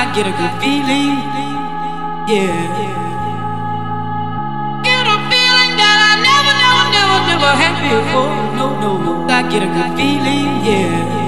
get a good feeling, yeah. Get a feeling that I never had before. No, I get a good feeling, yeah.